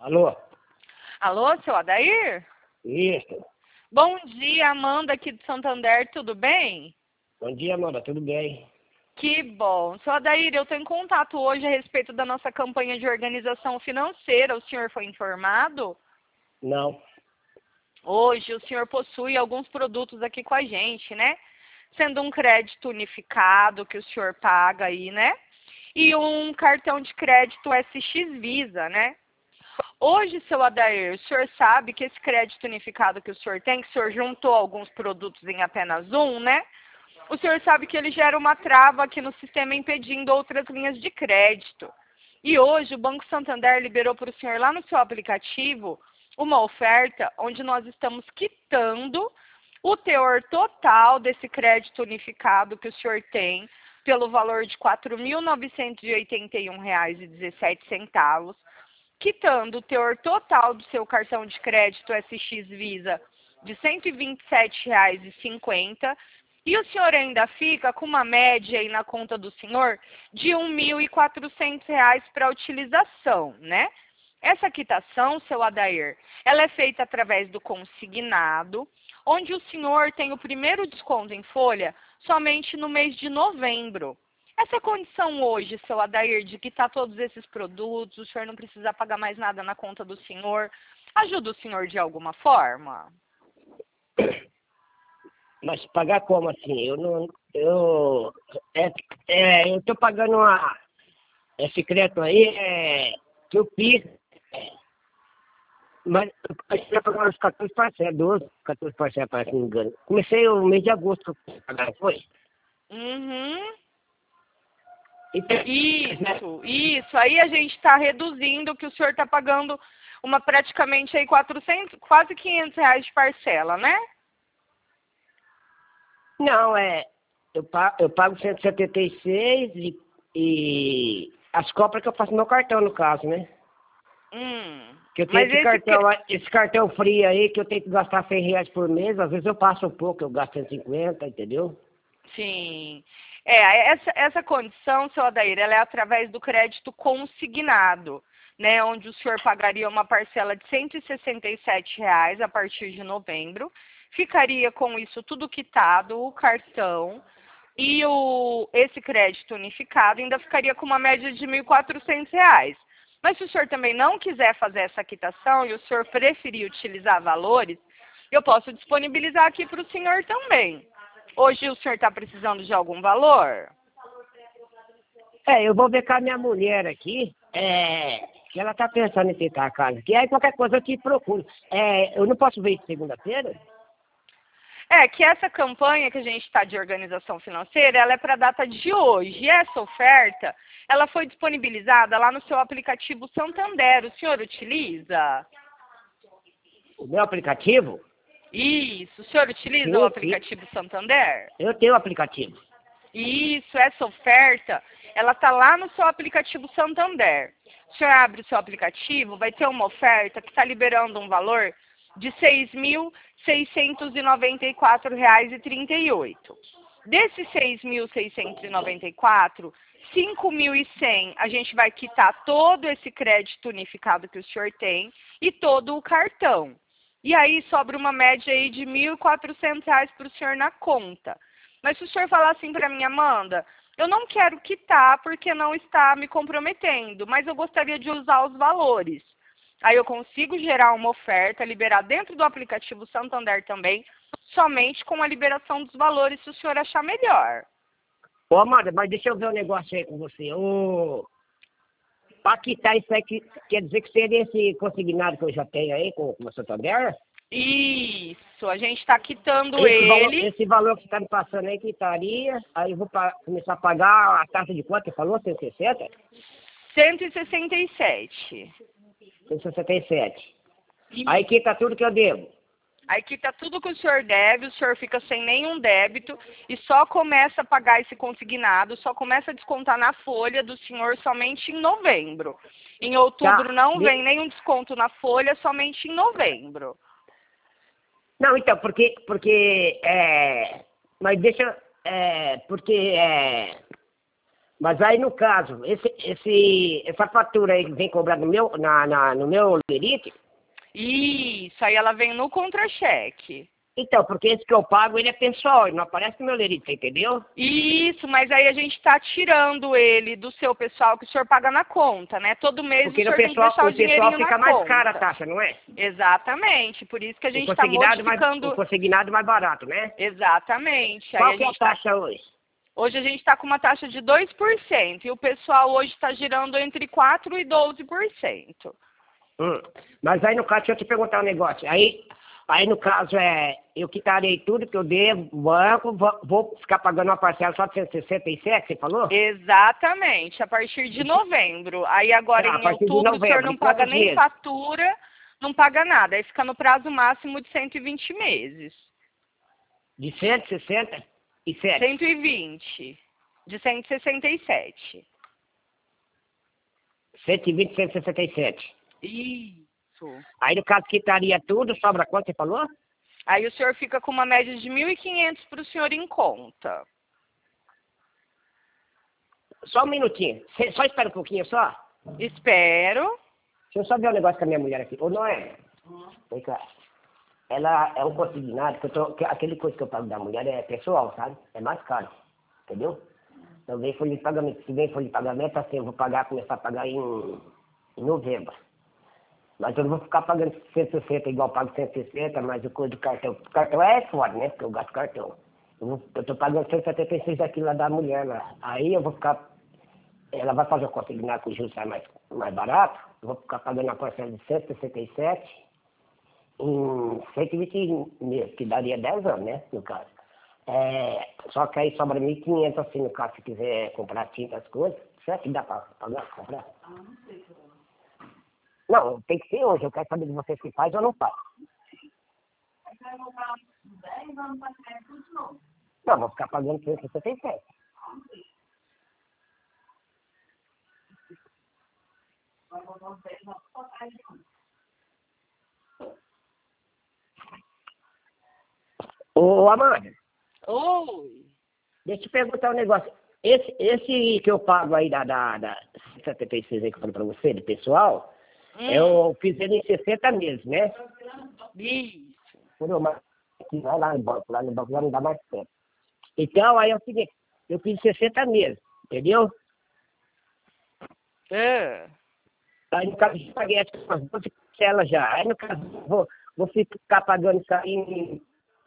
Alô? Alô, seu Adair? Isso. Bom dia, Amanda aqui do Santander, tudo bem? Bom dia, Amanda. Tudo bem? Que bom. Seu Adair, eu estou em contato hoje a respeito da nossa campanha de organização financeira. O senhor foi informado? Não. Hoje o senhor possui alguns produtos aqui com a gente, né? Sendo um crédito unificado que o senhor paga aí, né? E um cartão de crédito SX Visa, né? Hoje, seu Adair, o senhor sabe que esse crédito unificado que o senhor tem, que o senhor juntou alguns produtos em apenas um, né? O senhor sabe que ele gera uma trava aqui no sistema impedindo outras linhas de crédito. E hoje o Banco Santander liberou para o senhor lá no seu aplicativo uma oferta onde nós estamos quitando o teor total desse crédito unificado que o senhor tem pelo valor de R$ 4.981,17, quitando o teor total do seu cartão de crédito SX Visa de R$ 127,50, e o senhor ainda fica com uma média aí na conta do senhor de R$ 1.400 para utilização, né? Essa quitação, seu Adair, ela é feita através do consignado, onde o senhor tem o primeiro desconto em folha somente no mês de novembro. Essa condição hoje, seu Adair, de quitar todos esses produtos, o senhor não precisa pagar mais nada na conta do senhor, ajuda o senhor de alguma forma? Mas pagar como assim? Eu não. Eu tô pagando esse crédito aí, que eu fiz. Mas eu já pagar uns 14 parcelas, 12, 14 parcelas, parece, não me engano. Comecei o mês de agosto a pagar, foi? Uhum. Então, Isso. Aí a gente está reduzindo, que o senhor está pagando praticamente aí 400, quase R$ 500 de parcela, né? não, eu pago 176 e as compras que eu faço no meu cartão, no caso, né? Que eu tenho Mas esse cartão free aí, que eu tenho que gastar R$ 100 por mês. Às vezes eu passo um pouco, eu gasto 150, entendeu? Sim. Essa condição, seu Adair, ela é através do crédito consignado, né? Onde o senhor pagaria uma parcela de R$ 167 a partir de novembro. Ficaria com isso tudo quitado, o cartão. E esse crédito unificado ainda ficaria com uma média de R$ 1.400. Mas se o senhor também não quiser fazer essa quitação e o senhor preferir utilizar valores, eu posso disponibilizar aqui para o senhor também. Hoje o senhor está precisando de algum valor? Eu vou ver com a minha mulher aqui, que ela tá pensando em ficar a casa aqui. Aí qualquer coisa eu te procuro. Eu não posso ver de segunda-feira? Que essa campanha que a gente está de organização financeira, ela é para a data de hoje. E essa oferta, ela foi disponibilizada lá no seu aplicativo Santander. O senhor utiliza? O meu aplicativo? Isso. O senhor utiliza o Sim, sim. aplicativo Santander? Eu tenho o aplicativo. Isso, essa oferta, ela está lá no seu aplicativo Santander. O senhor abre o seu aplicativo, vai ter uma oferta que está liberando um valor de R$ 6.694,38. Desses 6.694, 5.100 a gente vai quitar todo esse crédito unificado que o senhor tem e todo o cartão. E aí sobra uma média aí de R$ 1.400 para o senhor na conta. Mas se o senhor falar assim para mim, Amanda, eu não quero quitar porque não está me comprometendo, mas eu gostaria de usar os valores. Aí eu consigo gerar uma oferta, liberar dentro do aplicativo Santander também, somente com a liberação dos valores, se o senhor achar melhor. Ô, Amanda, mas deixa eu ver um negócio aí com você. Para quitar isso aí, quer dizer que seria esse consignado que eu já tenho aí com o Santander? Isso, a gente está quitando Esse valor que você está me passando aí, quitaria. Aí eu vou começar a pagar a taxa de quanto? Você falou? 160? 167. 167. Isso. Aí quita tudo que eu devo. Aí quita tudo que o senhor deve, o senhor fica sem nenhum débito e só começa a pagar esse consignado, só começa a descontar na folha do senhor somente em novembro. Em outubro não vem nenhum desconto na folha, somente em novembro. Não, então, mas deixa, Mas aí, no caso, essa fatura aí vem cobrar no meu, no meu lerite? Isso, aí ela vem no contra-cheque. Então, porque esse que eu pago, ele é pessoal, ele não aparece no meu lerite, entendeu? Isso, mas aí a gente está tirando ele do seu pessoal que o senhor paga na conta, né? Todo mês Porque o senhor tem que deixar o dinheirinho fica na mais conta. cara a taxa, não é? Exatamente, por isso que a gente está O modificando. consignado mais barato, né? Exatamente. Qual Aí a que é a gente tá... taxa hoje? Hoje a gente está com uma taxa de 2% e o pessoal hoje está girando entre 4% e 12%. Mas aí, no caso, deixa eu te perguntar um negócio. Aí no caso, eu quitarei tudo que eu devo, banco, vou ficar pagando uma parcela só de 167, você falou? Exatamente, a partir de novembro. Aí agora Tá, a em partir de outubro o senhor novembro. não E paga quantos nem meses? fatura, não paga nada. Aí fica no prazo máximo de 120 meses. De 167? 120, de 167. 120, 167. Isso. Aí, no caso, quitaria tudo, sobra quanto você falou? Aí o senhor fica com uma média de 1.500 para o senhor em conta. Só um minutinho. Só espera um pouquinho, só. Espero. Deixa eu só ver um negócio com a minha mulher aqui. Ô, Noé. Vem cá. Ela é um consignado, aquele coisa que eu pago da mulher é pessoal, sabe? É mais caro. Entendeu? Então, vem folha de pagamento. Se vem folha de pagamento, assim, eu vou começar a pagar em novembro. Mas eu não vou ficar pagando 160 igual eu pago 160, mas o coisa do cartão. O cartão é foda, né? Porque eu gasto cartão. Eu tô pagando 176 aqui lá da mulher lá. Aí eu vou ficar. Ela vai fazer o consignado com o juros sai mais barato. Eu vou ficar pagando a parcela de 167 em 120 meses, que daria 10 anos, né? No caso. Só que aí sobra 1.500 assim, no caso, se quiser comprar tinta, as coisas. Será que dá pra pagar, comprar? Não, tem que ser hoje. Eu quero saber de vocês se faz ou não faz. Não, vou ficar pagando 167. Ô, Amanda, Oi. deixa eu te perguntar um negócio. Esse que eu pago aí da 76 aí que eu falei pra você, do pessoal, eu fiz ele em 60 meses, né? Isso. Mas vai lá no banco já não dá mais tempo. Então, aí é o seguinte, eu fiz 60 meses, entendeu? Aí no caso, eu paguei umas 12 parcelas já. Aí no caso, vou ficar pagando isso aí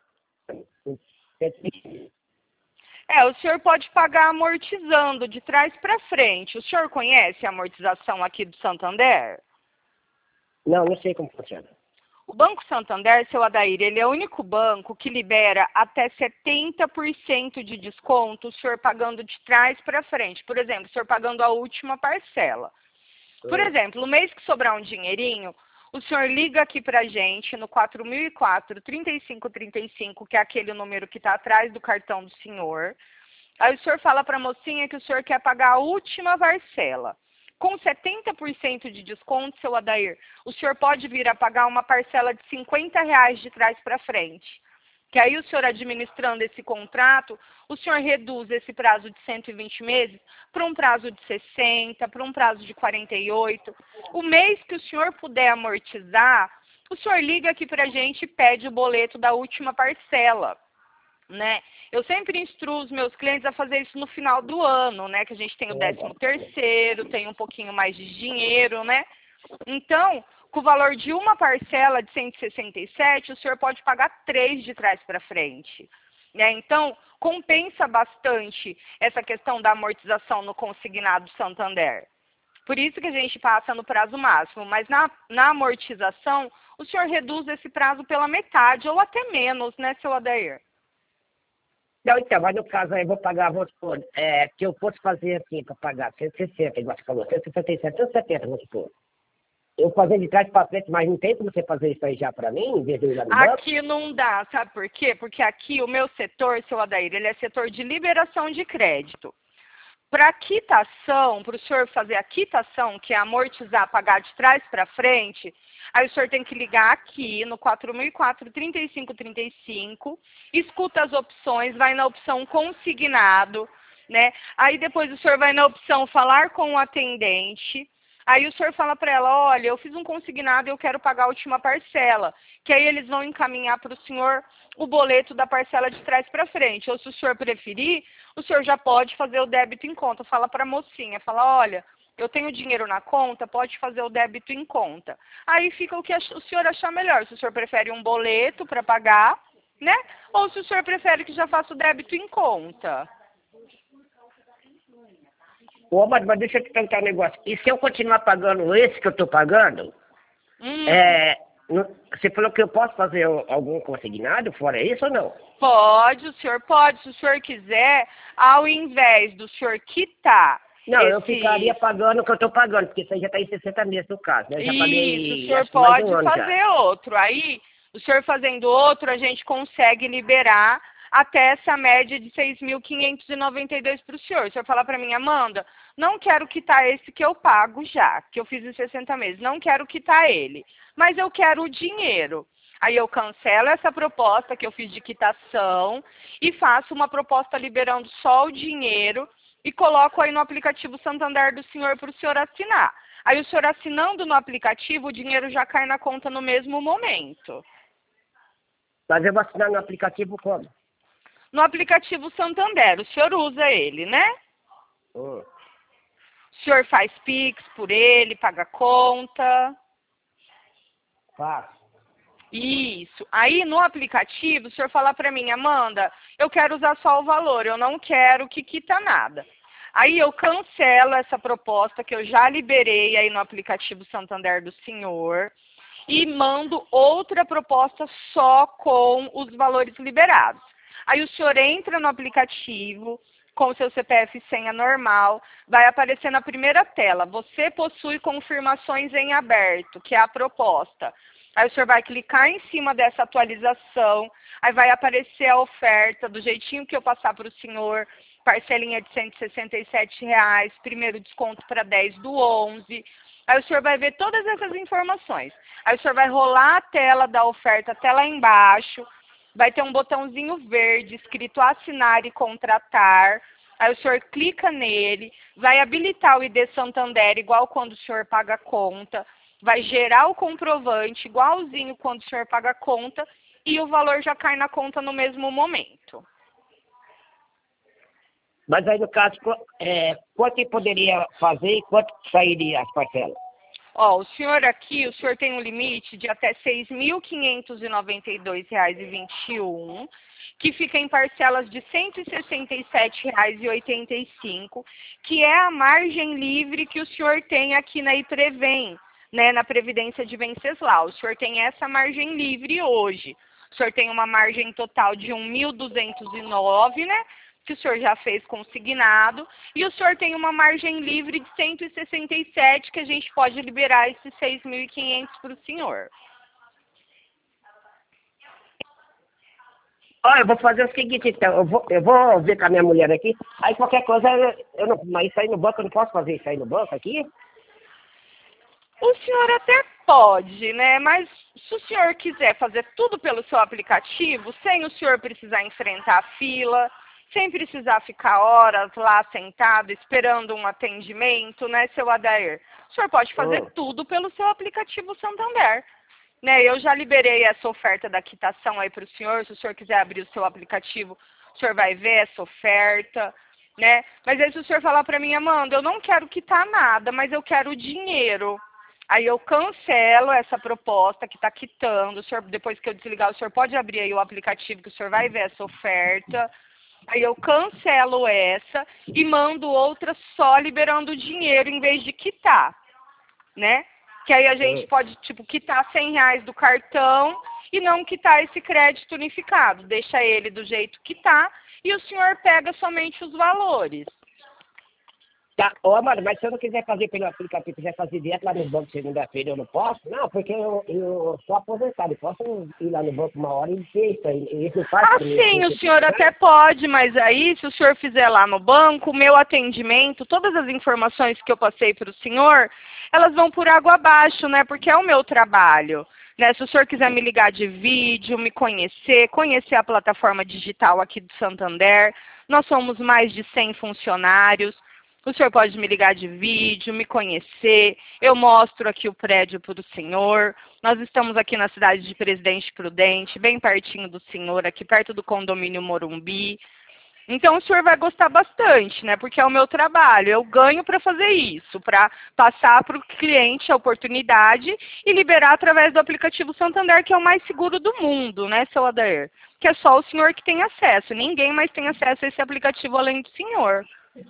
O senhor pode pagar amortizando de trás para frente. O senhor conhece a amortização aqui do Santander? Não sei como funciona. O Banco Santander, seu Adair, ele é o único banco que libera até 70% de desconto, o senhor pagando de trás para frente. Por exemplo, o senhor pagando a última parcela. Por exemplo, no mês que sobrar um dinheirinho, o senhor liga aqui pra gente no 4004-3535, que é aquele número que está atrás do cartão do senhor. Aí o senhor fala para a mocinha que o senhor quer pagar a última parcela. Com 70% de desconto, seu Adair, o senhor pode vir a pagar uma parcela de R$50 de trás para frente. Que aí o senhor administrando esse contrato, o senhor reduz esse prazo de 120 meses para um prazo de 60, para um prazo de 48. O mês que o senhor puder amortizar, o senhor liga aqui para a gente e pede o boleto da última parcela. Né? Eu sempre instruo os meus clientes a fazer isso no final do ano, né? Que a gente tem o 13º, tem um pouquinho mais de dinheiro, né? Então, com o valor de uma parcela de 167, o senhor pode pagar 3 de trás para frente. Né? Então, compensa bastante essa questão da amortização no consignado Santander. Por isso que a gente passa no prazo máximo, mas na amortização, o senhor reduz esse prazo pela metade ou até menos, né, seu Adair? Não, então, mas no caso aí eu vou pagar, vamos supor, que eu posso fazer assim para pagar 160, igual você falou, 167, 170, vamos supor. Eu fazer de trás para frente, mas não tem como você fazer isso aí já para mim, em vez de eu ir lá no banco? Aqui não dá, sabe por quê? Porque aqui o meu setor, seu Adair, ele é setor de liberação de crédito. Para quitação, para o senhor fazer a quitação, que é amortizar, pagar de trás para frente, aí o senhor tem que ligar aqui no 4004-3535, escuta as opções, vai na opção consignado, né? Aí depois o senhor vai na opção falar com o atendente. Aí o senhor fala para ela, olha, eu fiz um consignado e eu quero pagar a última parcela. Que aí eles vão encaminhar para o senhor o boleto da parcela de trás para frente. Ou se o senhor preferir, o senhor já pode fazer o débito em conta. Fala para a mocinha, fala, olha, eu tenho dinheiro na conta, pode fazer o débito em conta. Aí fica o que o senhor achar melhor. Se o senhor prefere um boleto para pagar, né? Ou se o senhor prefere que já faça o débito em conta. Ô, mas deixa eu te perguntar um negócio. E se eu continuar pagando esse que eu estou pagando, você falou que eu posso fazer algum consignado fora isso ou não? Pode, o senhor pode. Se o senhor quiser, ao invés do senhor quitar... Não, eu ficaria pagando o que eu estou pagando, porque isso aí já está em 60 meses no caso, né? Eu já paguei, isso, o senhor acho que mais de pode um ano fazer já. outro. Aí, o senhor fazendo outro, a gente consegue liberar até essa média de 6.592 para o senhor. O senhor falar para mim, Amanda, não quero quitar esse que eu pago já, que eu fiz em 60 meses, não quero quitar ele, mas eu quero o dinheiro. Aí eu cancelo essa proposta que eu fiz de quitação e faço uma proposta liberando só o dinheiro e coloco aí no aplicativo Santander do senhor para o senhor assinar. Aí o senhor assinando no aplicativo, o dinheiro já cai na conta no mesmo momento. Mas eu vou assinar no aplicativo como? No aplicativo Santander, o senhor usa ele, né? O senhor faz Pix por ele, paga conta. Faço. Isso. Aí no aplicativo, o senhor fala para mim, Amanda, eu quero usar só o valor, eu não quero que quita nada. Aí eu cancelo essa proposta que eu já liberei aí no aplicativo Santander do senhor e mando outra proposta só com os valores liberados. Aí o senhor entra no aplicativo com o seu CPF e senha normal, vai aparecer na primeira tela, você possui confirmações em aberto, que é a proposta. Aí o senhor vai clicar em cima dessa atualização, aí vai aparecer a oferta do jeitinho que eu passar para o senhor, parcelinha de R$ 167, primeiro desconto para 10 do 11. Aí o senhor vai ver todas essas informações. Aí o senhor vai rolar a tela da oferta até lá embaixo, vai ter um botãozinho verde escrito assinar e contratar. Aí o senhor clica nele, vai habilitar o ID Santander igual quando o senhor paga a conta, vai gerar o comprovante igualzinho quando o senhor paga a conta e o valor já cai na conta no mesmo momento. Mas aí no caso, quanto eu poderia fazer e quanto sairia as parcelas? Ó, o senhor aqui, o senhor tem um limite de até R$ 6.592,21, que fica em parcelas de R$ 167,85, que é a margem livre que o senhor tem aqui na Iprevem, né, na Previdência de Venceslau. O senhor tem essa margem livre hoje. O senhor tem uma margem total de 1.209, né? Que o senhor já fez consignado, e o senhor tem uma margem livre de 167, que a gente pode liberar esses 6.500 para o senhor. Olha, eu vou fazer o seguinte, então, eu vou ver com a minha mulher aqui, aí qualquer coisa, mas isso aí no banco, eu não posso fazer isso aí no banco aqui? O senhor até pode, né? Mas se o senhor quiser fazer tudo pelo seu aplicativo, sem o senhor precisar enfrentar a fila, sem precisar ficar horas lá sentado esperando um atendimento, né, seu Adair? O senhor pode fazer tudo pelo seu aplicativo Santander. Né, eu já liberei essa oferta da quitação aí para o senhor. Se o senhor quiser abrir o seu aplicativo, o senhor vai ver essa oferta, né? Mas aí se o senhor falar para mim, Amanda, eu não quero quitar nada, mas eu quero o dinheiro. Aí eu cancelo essa proposta que está quitando. O senhor, depois que eu desligar, o senhor pode abrir aí o aplicativo que o senhor vai ver essa oferta. Aí eu cancelo essa e mando outra só liberando o dinheiro em vez de quitar, né? Que aí a gente pode, tipo, quitar R$ 100 do cartão e não quitar esse crédito unificado. Deixa ele do jeito que tá e o senhor pega somente os valores. Tá, ô, mano, mas se eu não quiser fazer pelo aplicativo, quiser fazer direto lá no banco segunda-feira, eu não posso? Não, porque eu sou aposentado, eu posso ir lá no banco uma hora e ver isso aí. Isso faz pra mim, sim, o senhor até pode, mas aí, se o senhor fizer lá no banco, o meu atendimento, todas as informações que eu passei para o senhor, elas vão por água abaixo, né? Porque é o meu trabalho. né? Se o senhor quiser me ligar de vídeo, me conhecer, conhecer a plataforma digital aqui do Santander, nós somos mais de 100 funcionários. O senhor pode me ligar de vídeo, me conhecer, eu mostro aqui o prédio para o senhor. Nós estamos aqui na cidade de Presidente Prudente, bem pertinho do senhor, aqui perto do condomínio Morumbi. Então o senhor vai gostar bastante, né? Porque é o meu trabalho, eu ganho para fazer isso, para passar para o cliente a oportunidade e liberar através do aplicativo Santander, que é o mais seguro do mundo, né, seu Adair? Que é só o senhor que tem acesso, ninguém mais tem acesso a esse aplicativo além do senhor.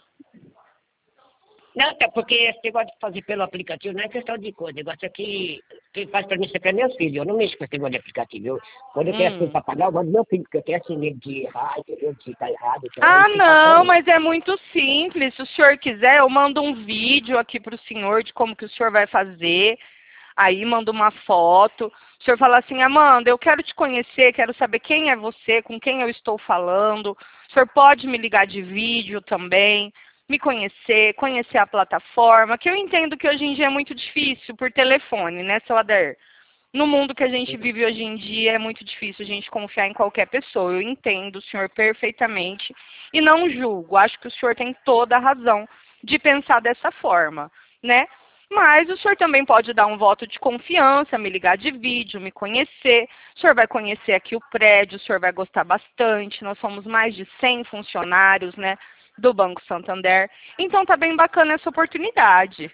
Não, até porque esse negócio de fazer pelo aplicativo não é questão de coisa. O negócio é que quem faz pra mim sempre é meus filhos. Eu não mexo com esse negócio de aplicativo. Quando eu tenho as coisas pra pagar, eu mando meu filho, porque eu tenho assim medo de errar, entendeu? De tá errado. Então, Ah, não, mas é muito simples. Se o senhor quiser, eu mando um vídeo aqui para o senhor de como que o senhor vai fazer. Aí mando uma foto. O senhor fala assim, Amanda, eu quero te conhecer, quero saber quem é você, com quem eu estou falando. O senhor pode me ligar de vídeo também, me conhecer, conhecer a plataforma, que eu entendo que hoje em dia é muito difícil por telefone, né, seu Adair? No mundo que a gente vive hoje em dia é muito difícil a gente confiar em qualquer pessoa. Eu entendo o senhor perfeitamente e não julgo. Acho que o senhor tem toda a razão de pensar dessa forma, né? Mas o senhor também pode dar um voto de confiança, me ligar de vídeo, me conhecer. O senhor vai conhecer aqui o prédio, o senhor vai gostar bastante. Nós somos mais de 100 funcionários, né, do Banco Santander. Então tá bem bacana essa oportunidade.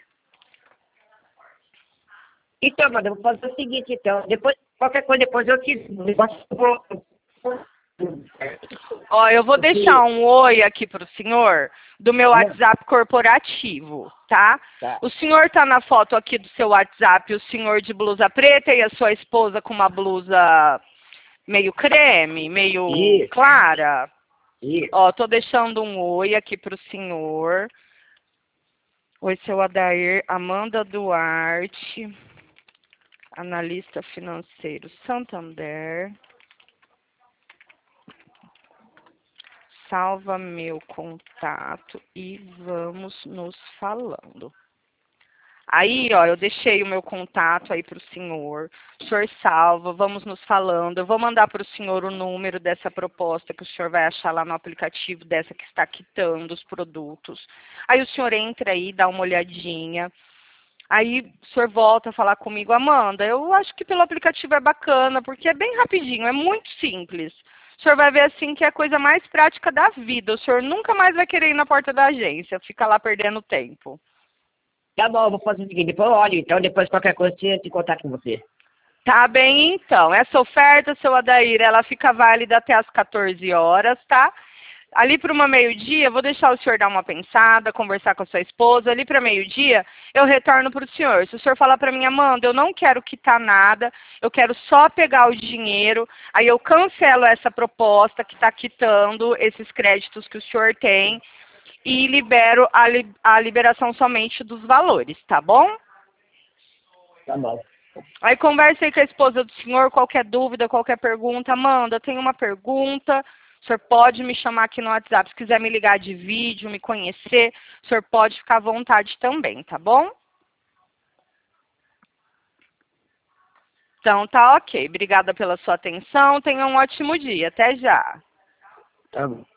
Então, mano, eu vou fazer o seguinte, então. Depois, qualquer coisa, depois eu te... Ó, eu vou deixar um oi aqui para o senhor do meu WhatsApp corporativo, tá? Tá. O senhor tá na foto aqui do seu WhatsApp, o senhor de blusa preta e a sua esposa com uma blusa meio creme, meio Isso. clara. Isso. Ó, tô deixando um oi aqui para o senhor. Oi, seu Adair, Amanda Duarte, analista financeiro Santander. Salva meu contato e vamos nos falando. Aí, ó, eu deixei o meu contato aí para o senhor. O senhor salva, vamos nos falando. Eu vou mandar para o senhor o número dessa proposta que o senhor vai achar lá no aplicativo, dessa que está quitando os produtos. Aí o senhor entra aí, dá uma olhadinha. Aí o senhor volta a falar comigo, Amanda, eu acho que pelo aplicativo é bacana, porque é bem rapidinho, é muito simples. O senhor vai ver assim que é a coisa mais prática da vida. O senhor nunca mais vai querer ir na porta da agência, fica lá perdendo tempo. Tá bom, eu vou fazer o seguinte, depois eu olho, então depois qualquer coisa eu entro em contato com você. Tá bem, então. Essa oferta, seu Adair, ela fica válida até as 14 horas, tá? Ali para uma meio-dia, vou deixar o senhor dar uma pensada, conversar com a sua esposa. Ali para meio-dia, eu retorno para o senhor. Se o senhor falar para mim, Amanda, eu não quero quitar nada, eu quero só pegar o dinheiro, aí eu cancelo essa proposta que está quitando esses créditos que o senhor tem e libero a liberação somente dos valores, tá bom? Tá bom. Aí converse aí com a esposa do senhor, qualquer dúvida, qualquer pergunta. Amanda, eu tenho uma pergunta. O senhor pode me chamar aqui no WhatsApp. Se quiser me ligar de vídeo, me conhecer, o senhor pode ficar à vontade também, tá bom? Então tá ok. Obrigada pela sua atenção. Tenha um ótimo dia. Até já. Tá bom.